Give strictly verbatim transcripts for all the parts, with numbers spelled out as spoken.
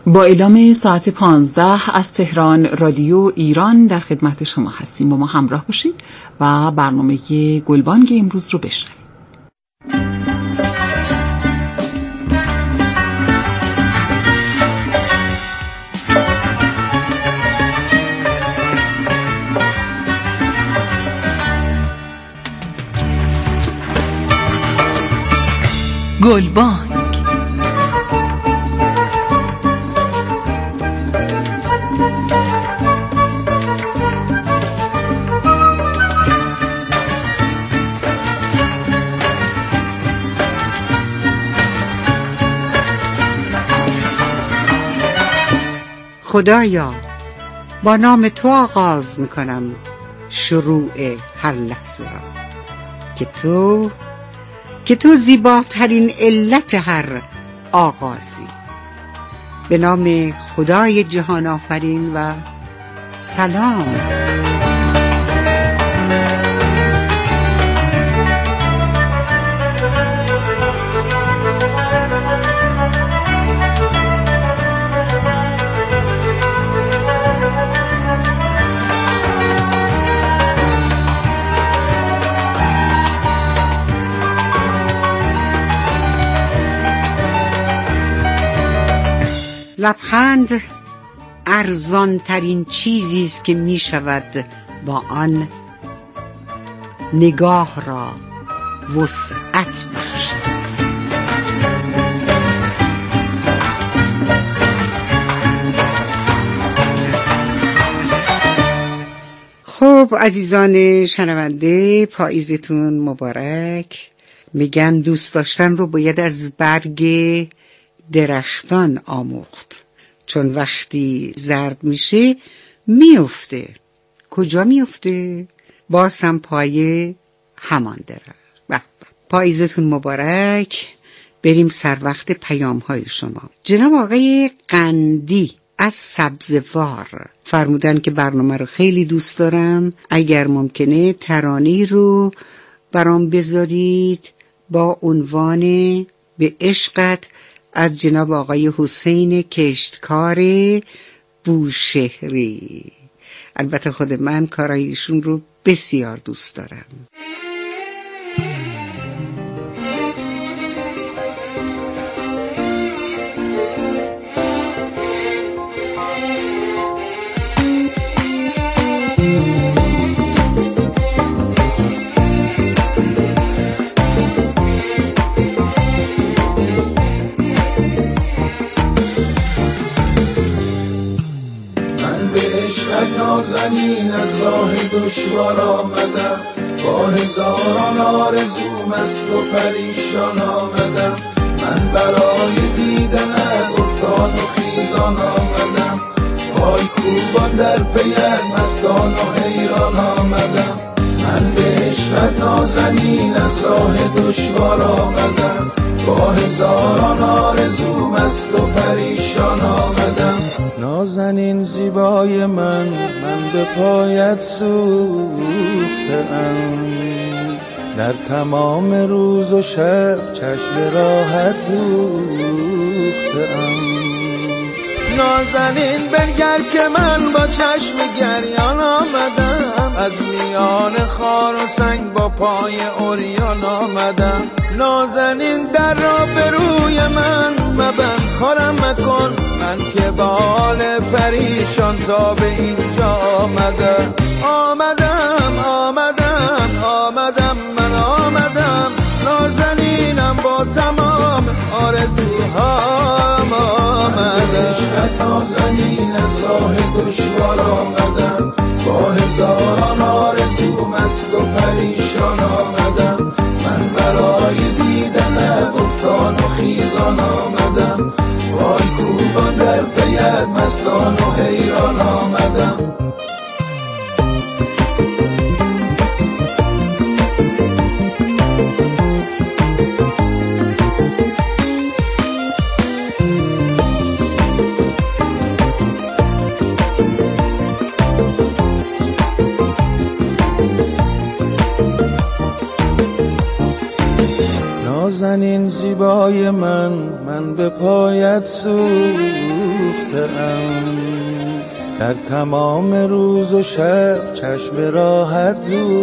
با اعلام ساعت پانزده از تهران رادیو ایران در خدمت شما هستیم. با ما همراه باشید و برنامه گلبانگ امروز رو بشنوید. گلبانگ خدایا، با نام تو آغاز میکنم شروع هر لحظه را، که تو که تو زیباترین علت هر آغازی. به نام خدای جهان آفرین و سلام. لبخند ارزان ترین چیزی است که می شود با آن نگاه را وسعت بخشید. خب عزیزان شنونده، پاییزتون مبارک. میگن دوست داشتن رو باید از برگ درختان آموخت، چون وقتی زرد میشه میفته. کجا میفته؟ باز هم پای همان درخت. پاییزتون مبارک. بریم سر وقت پیام های شما. جناب آقای قندی از سبزوار فرمودن که برنامه رو خیلی دوست دارم، اگر ممکنه ترانه‌ای رو برام بذارید با عنوان به عشقت از جناب آقای حسین کشتکار بوشهری. البته خود من کارایشون رو بسیار دوست دارم. نازنین از راه دشوار آمدم، با هزاران آرزو مست و پریشان آمدم. من برای دیدنت افتان و خیزان آمدم، پای کوبان در پیت مستان و حیران آمدم. من به عشقت نازنین از راه دشوار آمدم، با هزاران آرزو مست و پریشان آمدم. نازنین زیبای من، من به پایت سوخته‌ام، در تمام روز و شب چشم راحت دوخته‌ام. نازنین بنگر که من با چشم گریان آمدم، از میان خار و سنگ با پای عریان آمدم. نازنین در را به روی من مبند، خارم مکن من که با حال پریشان تا به اینجا آمدم. آمدم آمدم آمدم من آمدم، نازنینم با تمام آرزوهام آمدم. نازنین از راه دشوار آمدم، با هزاران آرزو مست و پریشان آمدم. من برای دیدنت افتان و خیزان آمدم، پای کوبان در پیت مستان و حیران آمدم. نازنین زیبای من، من به پایت سوختم، در تمام روز و شب چشم راحت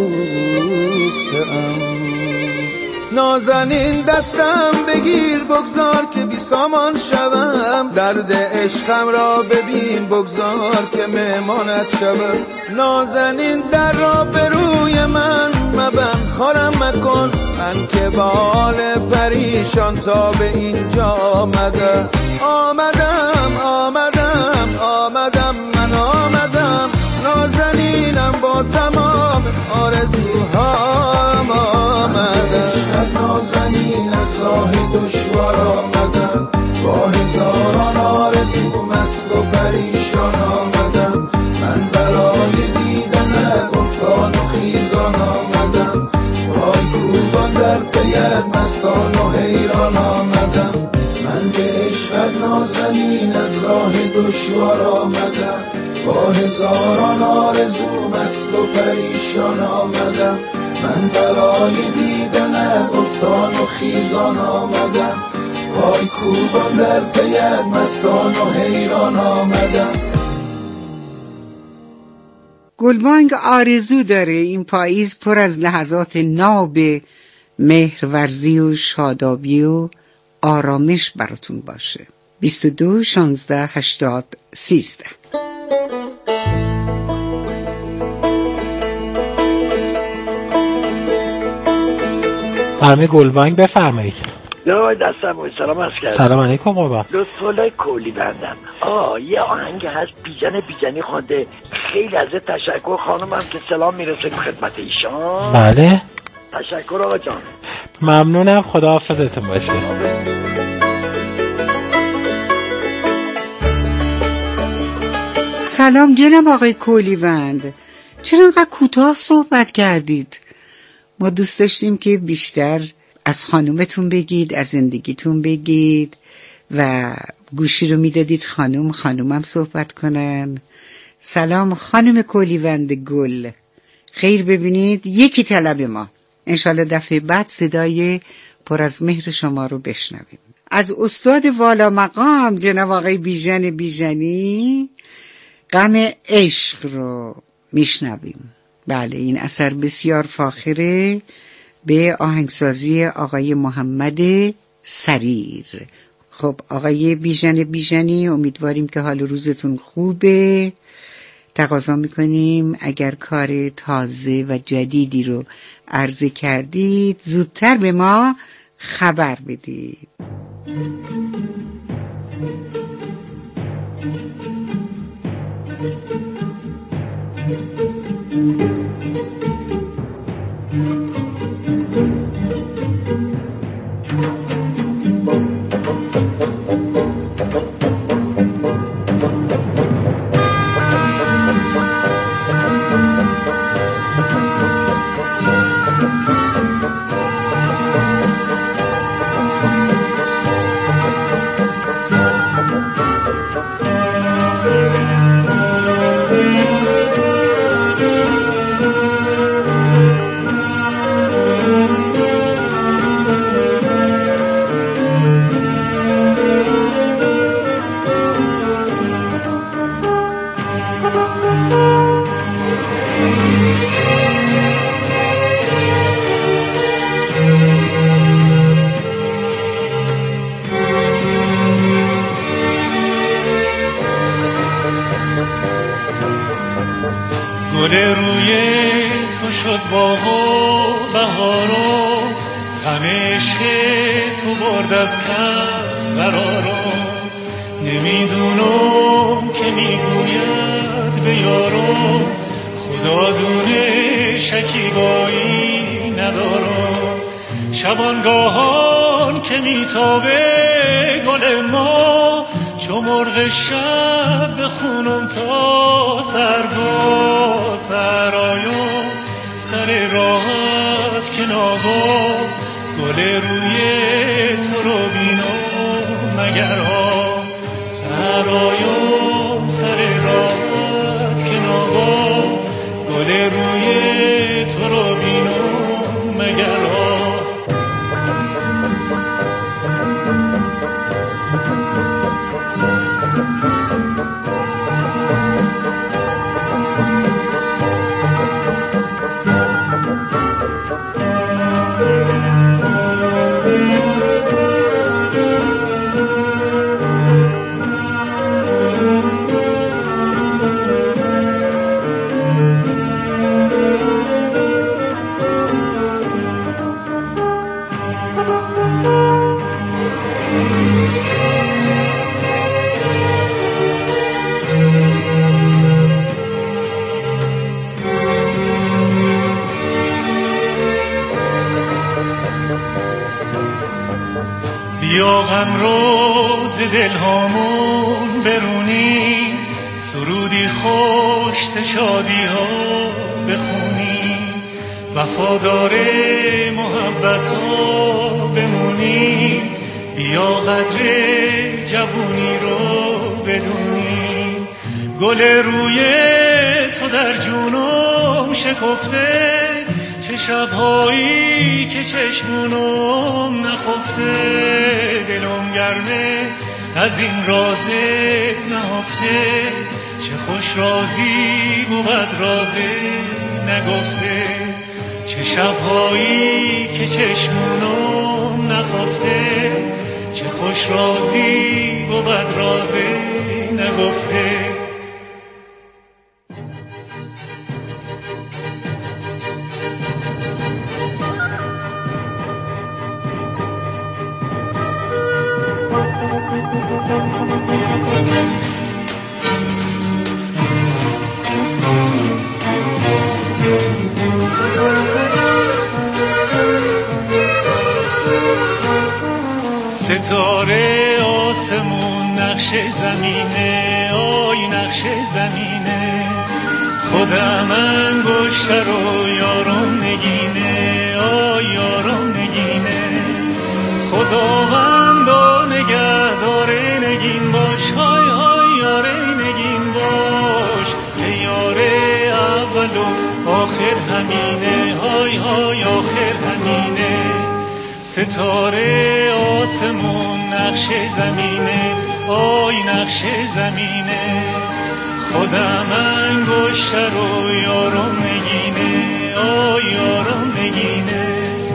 دوختم. نازنین دستم بگیر بگذار که بی سامان شوم، درد عشقم را ببین بگذار که مهمانت شوم. نازنین در را به روی من مبند خارم مکن، من که با حال پریشان تا به اینجا آمدم. آمدم آمدم آمدم من آمدم، نازنینم با تمام آرزوهام آمدم. نازنین از راه دشوار آمدم، با هزاران آرزو مست و پریشان آمدم. من برای دیدنت افتان و خیزان آمدم، پای کوبان در پیت مستان و حیران آمدم. من به عشقت نازنین از راه دشوار آمدم، با هزاران آرزو مست و پریشان آمدم. من برای دیدنت افتان و خیزان آمدم، پای کوبان در پیت مستان و حیران آمدم. گلبانگ آرزو داره این پاییز پر از لحظات ناب مهرورزی و شادابی و آرامش براتون باشه. بیست و دو شانزده هشتاد سیزده. خانم گلبانگ بفرمایید. نه دستم باید سلام عرض کردم. سلام علیکم بابا. لطفالای کولی بندم. آه یه آهنگ هست بیجن بیجنی خونده، خیلی ازت تشکر خانمم که سلام میرسه خدمت ایشان. بله تشکر آقا جان. ممنونم، خدا حافظتون باشه. سلام جناب آقای کولیوند، چرا انقدر کوتاه صحبت کردید؟ ما دوست داشتیم که بیشتر از خانومتون بگید، از زندگیتون بگید و گوشی رو میدادید خانوم خانومم صحبت کنن. سلام خانم کولیوند گل، خیر ببینید یکی طلب ما، انشالله دفعه بعد صدای پر از مهر شما رو بشنویم. از استاد والا مقام جناب آقای بیژن بیژنی غم عشق رو میشنویم. بله این اثر بسیار فاخره به آهنگسازی آقای محمد سریر. خب آقای بیژن بیژنی، امیدواریم که حال روزتون خوبه. تقاضا میکنیم اگر کار تازه و جدیدی رو عرضه کردید زودتر به ما خبر بدید. گل روی تو شد باغ و بهار و غم عشق تو برد از کف قرارو. نمیدونم که میگوید به یارو، خدا دونه شکیبایی ندارم. شبانگاهان که میتابه گل ما، چو مرغ شب بخونم تا سرگاه سرایو. سر راحت که ناگاه گل روی تو رو بینم مگر ها سرایو. سر راحت که ناگاه گل روی تو رو بینم مگر ها. بیا غم روز دلهامون برونیم، سرودی خوش شادی ها بخونیم، وفادار محبت ها بمونیم، بیا قدر جوونی رو بدونیم. گل روی تو در جونم شکفته، چه شبهایی که چشمونم نخفته، دلم گرمه از این راز نهفته، چه خوش رازی بود راز نگفته، چه شبهایی که چشمونم نخفته، چه خوش رازی بود راز نگفته. ستاره آسمون نقش زمینه، آی نقش زمینه، خودم انگشتر و یارم نگینه، آی یارم نگینه، خداوندا نگهداره نگین باش، های های یاره نگین باش، که یاره اول و آخر همینه، های های آخر همینه. ستاره آسمون نقش زمینه، آی نقش زمینه، خودم انگشتر و یارم نگینه، آی یارم نگینه.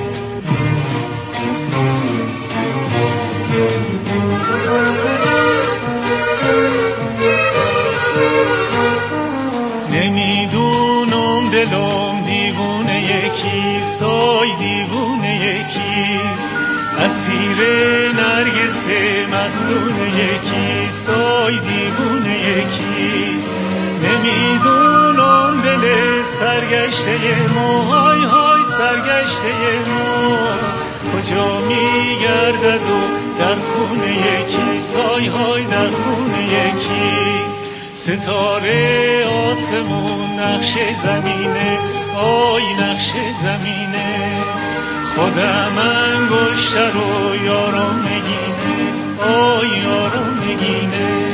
نمیدونم دلم دیوونه یکیست، آی دیوونه یکیست، اسیر نرگس مستونه یکیست، آی دیوونه یکیست. نمیدونم دل سرگشته ما، های های سرگشته ما، کجا میگردد و در خونه یکیست، های های در خونه یکیست. ستاره آسمون نقش زمینه، آی نقش زمینه، خودم انگشتر و یارم نگینه، آی یارم نگینه.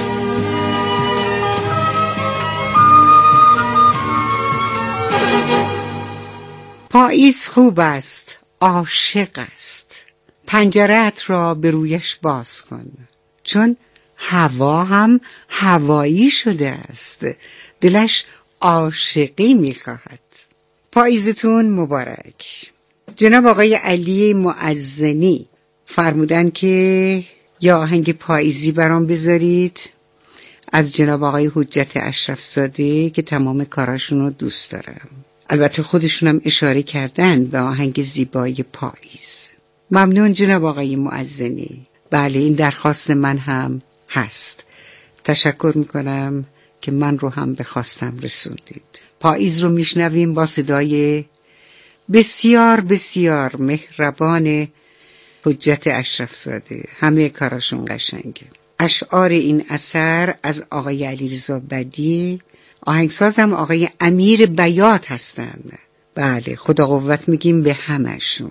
پاییز خوب است، عاشق است، پنجره‌ات را به رویش باز کن، چون هوا هم هوایی شده است، دلش عاشقی می‌خواهد. پاییزتون مبارک. جناب آقای علی معزنی فرمودن که یا آهنگ پاییزی برام بذارید از جناب آقای حجت اشرف زاده که تمام کاراشون رو دوست دارم. البته خودشونم اشاره کردن به آهنگ زیبای پاییز. ممنون جناب آقای معزنی. بله این درخواست من هم هست. تشکر میکنم که من رو هم به خواستم رسوندید. پاییز رو میشنویم با صدای بسیار بسیار مهربان حجت اشرف زاده. همه کاراشون قشنگه. اشعار این اثر از آقای علیرضا بدی، آهنگسازم آقای امیر بیات هستن. بله خدا قوت میگیم به همشون.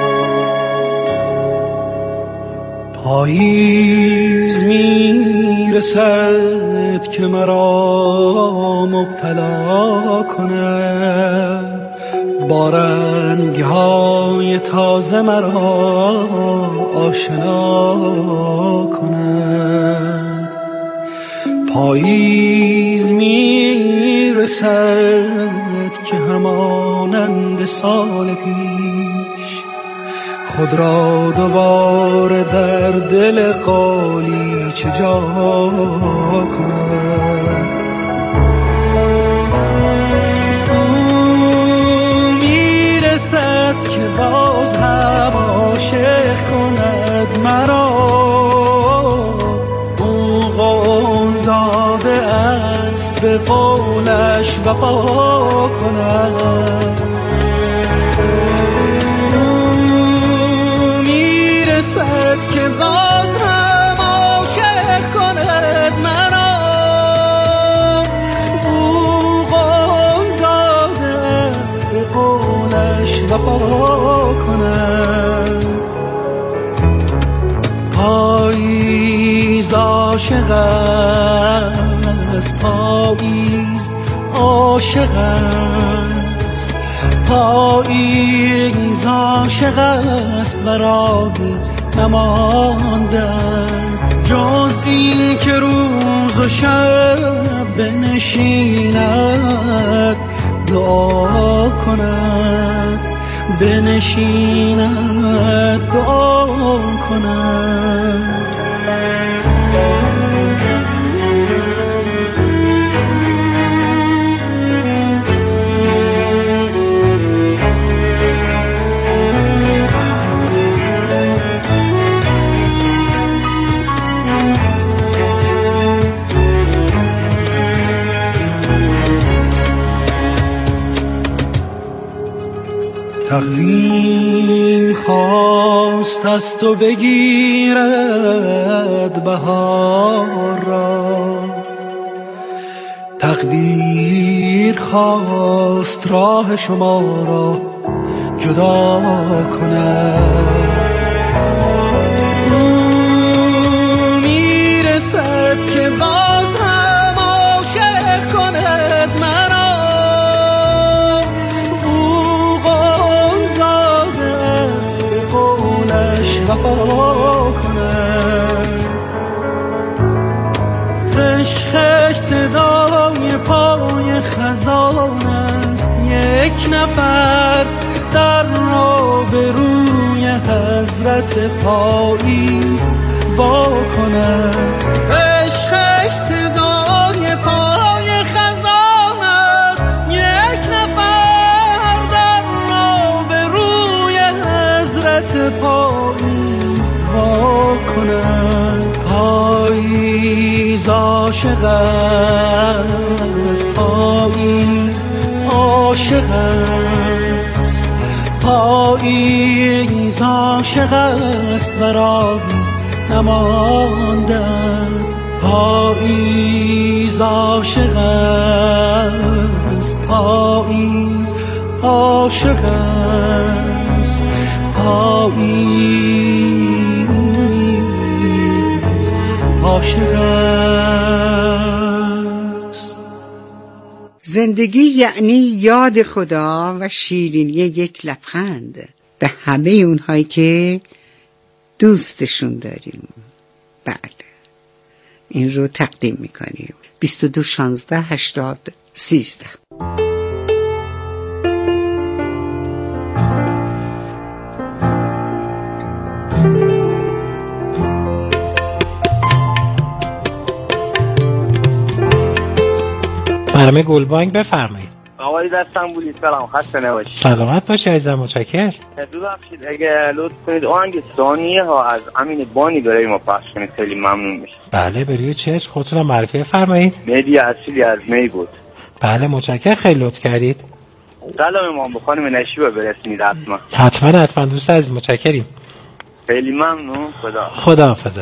پاییز می میرسد که مرا مبتلا کند، با رنگ‌های تازه مرا آشنا کند. پاییز میرسد که همانند سال پیش خود را دوباره در دل قالیچه جا کند. میرسد که باز هم عاشق کند مرا، او قول داده است به قولش وفا کند. میرسد که باز هم عاشق کند مرا، او قول داده است به قولش وفا کند. پاییز عاشق است، پاییز عاشق است، پاییز عاشق است و راهی نمانده است جز این که روز و شب بنشیند دعا کند، بنشیند دعا کند. تقویم خواست از تو بگیرد بهار را، تقدیر خواست راه شما را جدا کند. او میرسد که باز هم عاشق کند مرا، وفا کند. خش خش صدای پای خزان است، یک نفر در را به روی حضرت پاییز وا کند. خش خش صدای پای خزان است، یک نفر در را به روی حضرت پاییز وا کند. پاییز عاشق است، پاییز عاشق است، پاییز عاشق است و راهی نمانده است. پاییز عاشق است، پاییز عاشق است، پاییز عاشق است. زندگی یعنی یاد خدا و شیرینی یک لبخند به همه اونهایی که دوستشون داریم. بله، این رو تقدیم میکنیم. بیست و دو شانزده هشتاد سیزده. برنامه گلبانگ بفرمایید. آقای دستم بولید سلام، خسته نباشید. سلامت باشی عزیزم، متشکرم. ببخشید اگه لطف کنید آهنگ ثانیه ها از امین بانی برای ما پخش کنید خیلی ممنون میشه. بله، بروی چشم. خودتون معرفی فرمایید. مهدی اصیلی از می بود. بله متشکرم، خیلی لطف کردید. سلام ما به خانم نشیبه برسونید حتما. حتما حتما دوست عزیز، متشکریم. خیلی ممنون. خدا خدا حافظتون.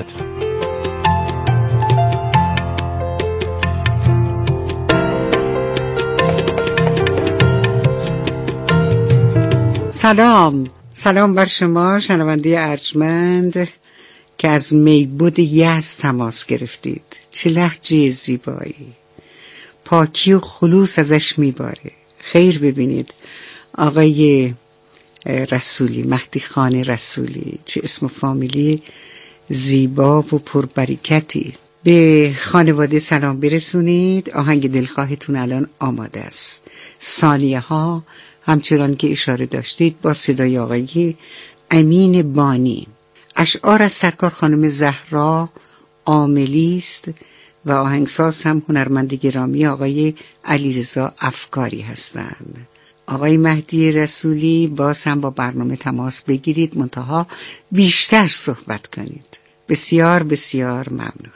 سلام، سلام بر شما شنونده ارجمند که از میبود یزد تماس گرفتید. چه لهجه زیبایی، پاکی و خلوص ازش میباره. خیر ببینید آقای رسولی، مهدی خان رسولی، چه اسم و فامیلی زیبا و پربرکتی. به خانواده سلام برسونید. آهنگ دلخواهتون الان آماده است. ثانیه ها همچنان که اشاره داشتید با صدای آقای امین بانی. اشعار از سرکار خانم زهرا عاملی است و آهنگساز هم هنرمند گرامی آقای علیرضا افکاری هستند. آقای مهدی رسولی باز هم با برنامه تماس بگیرید، منتها بیشتر صحبت کنید. بسیار بسیار ممنون.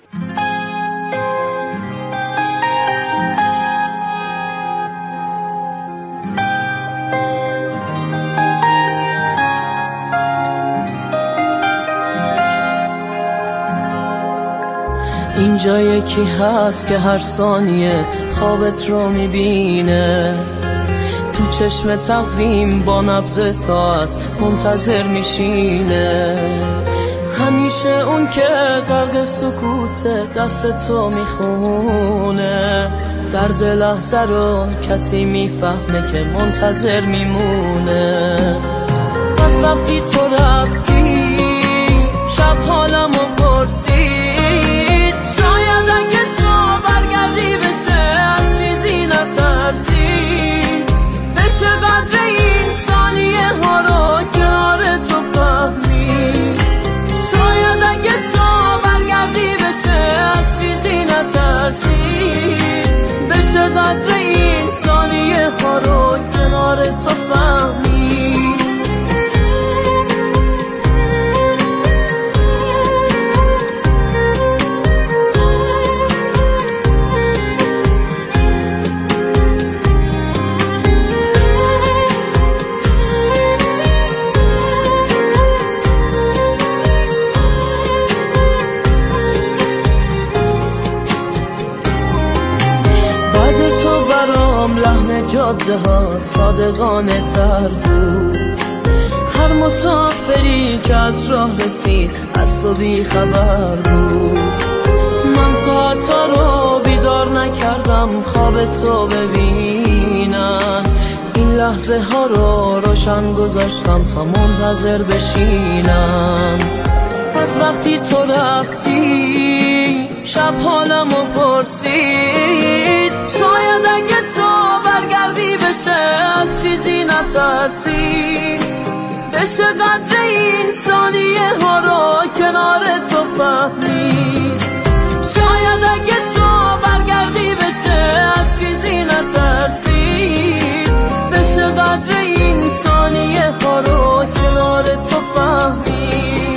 اینجا یکی هست که هر ثانیه خوابت رو میبینه، تو چشم تقویم با نبض ساعت منتظر میشینه. همیشه اون که غرق سکوت دست تو میخونه، درد لحظه رو کسی میفهمه که منتظر میمونه. از وقتی تو رفتی شب حالمو پرسید، شاید اگه تو برگردی بشه از چیزی نترسید، بشه قدر این ثانیه ها رو کنار تو فهمید. شاید اگه تو برگردی بشه از چیزی نترسید، بشه قدر این ثانیه ها رو کنار تو فهمید. جاده ها صادقانه تر بود، هر مسافری که از راه رسید از تو بی خبر بود. من ساعتا رو بیدار نکردم خواب تو ببینم، این لحظه ها رو روشن گذاشتم تا منتظر بشینم. از وقتی تو رفتی شب حالمو پرسید، شاید اگه تو برگردی بشه از چیزی نترسید، بشه قدر این ثانیه ها رو کنار تو فهمید. شاید اگه تو برگردی بشه از چیزی نترسید، بشه قدر این ثانیه ها رو کنار تو فهمید.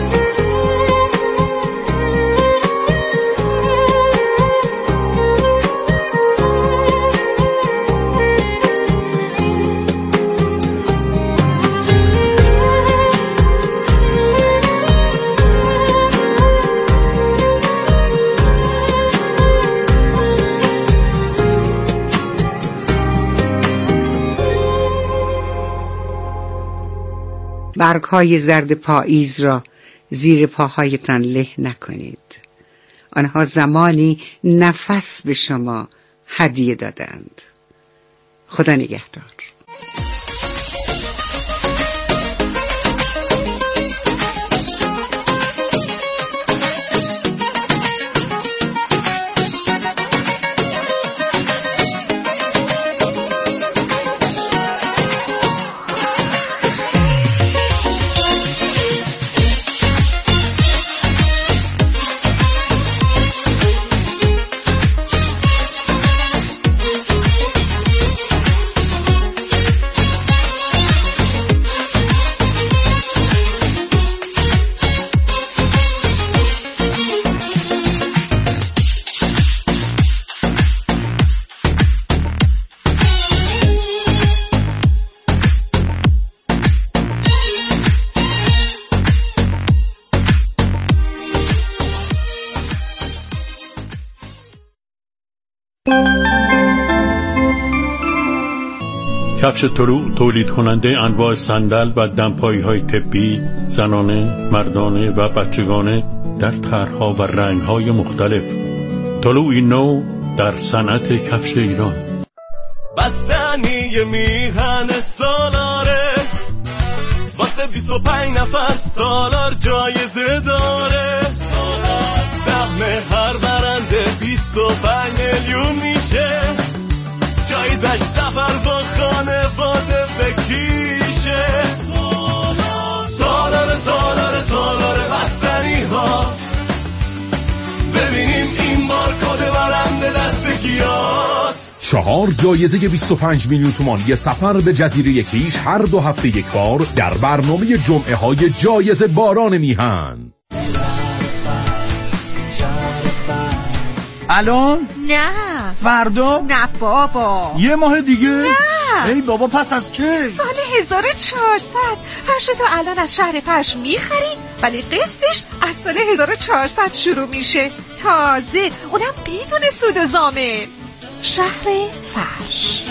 برگ‌های زرد پاییز را زیر پاهایتان له نکنید. آنها زمانی نفس به شما هدیه دادند. خدا نگهدار. کفش طلوع تولید کننده انواع صندل و دمپایی‌های طبی، زنانه، مردانه و بچگانه در طرح‌ها و رنگ‌های مختلف. طلوعی نو در صنعت کفش ایران. بستنی میهن سالاره واسه بیست و پنج نفر سالار جایزه داره. سهم هر برنده بیست و پنج میلیون میشه. جایزش سفر با خانواده بکیشه. سالار سالار سالار بستنی هاست. ببینیم این بار کد برنده دست کیاست. چهار جایزه بیست و پنج میلیون تومانی سفر به جزیره کیش هر دو هفته یک بار در برنامه جمعه های جایزه باران میهن. الان؟ نه. فردا؟ نه بابا. یه ماه دیگه؟ نه. ای بابا پس از کی؟ سال هزار و چهارصد. فرشتو الان از شهر فرش میخری ولی قسطش از سال هزار و چهارصد شروع میشه. تازه اونم بدون سود و ضامن. شهر فرش.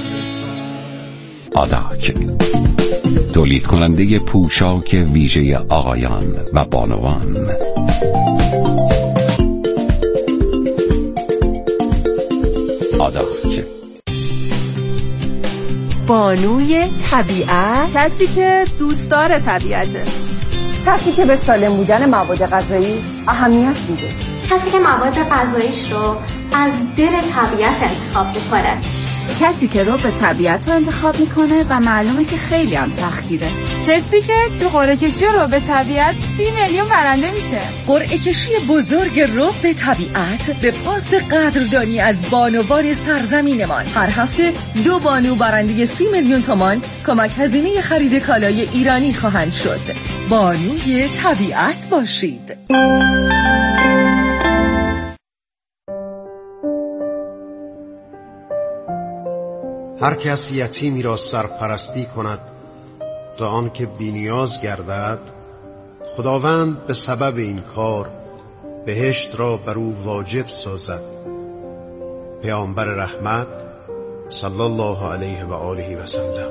آداک تولید کننده پوشاک ویژه آقایان و بانوان. آداک بانوی طبیعت، کسی که دوستدار طبیعته، کسی که به سالم بودن مواد غذایی اهمیت میده، کسی که مواد غذاییش رو از دل طبیعت انتخاب میکنه، کسی که رو به طبیعت رو انتخاب میکنه و معلومه که خیلی هم سختگیره، کسی که تو قرعه کشی رو به طبیعت سی میلیون برنده میشه. قرعه کشی بزرگ رو به طبیعت به پاس قدردانی از بانوان سرزمینمان. هر هفته دو بانو برنده سی میلیون تومان کمک هزینه خرید کالای ایرانی خواهند شد. بانوی طبیعت باشید. هر کس یتیمی را سرپرستی کند تا آن که بی‌نیاز گردد، خداوند به سبب این کار بهشت را بر او واجب سازد. پیامبر رحمت صلی الله علیه و آله و سلم.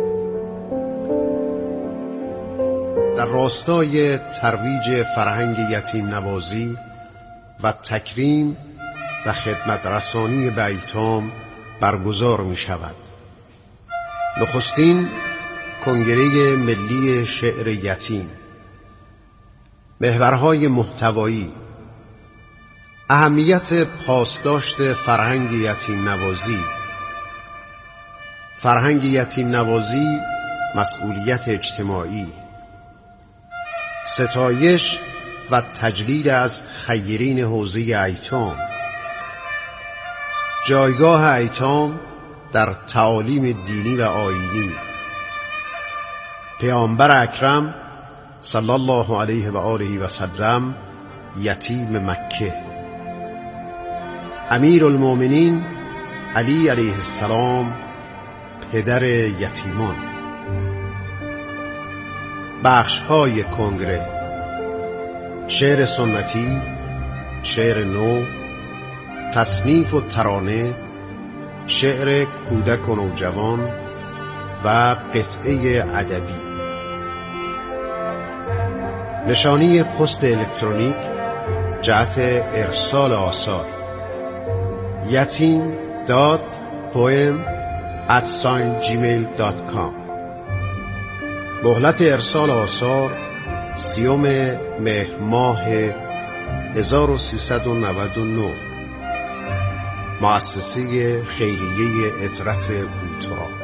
در راستای ترویج فرهنگ یتیم نوازی و تکریم و خدمت رسانی به ایتام برگزار می شود. نخستین کنگره ملی شعر یتیم. محورهای محتوایی: اهمیت پاسداشت فرهنگ یتیم نوازی. فرهنگ یتیم نوازی مسئولیت اجتماعی. ستایش و تجلیل از خیرین حوزه ایتام. جایگاه ایتام در تعالیم دینی و آیینی. پیامبر اکرم صلی الله علیه و آله و سلم یتیم مکه. امیر المؤمنین علی علیه السلام پدر یتیمان. بخش های کنگره: شعر سنتی، شعر نو، تصنیف و ترانه، شعر کودک و نوجوان و قطعه ادبی. نشانی پست الکترونیک جهت ارسال آثار: yatim dot poem at gmail dot com. مهلت ارسال آثار سیوم مهر ماه هزار و سیصد و نود و نه. مؤسسه خیریه عطرت کوتاه.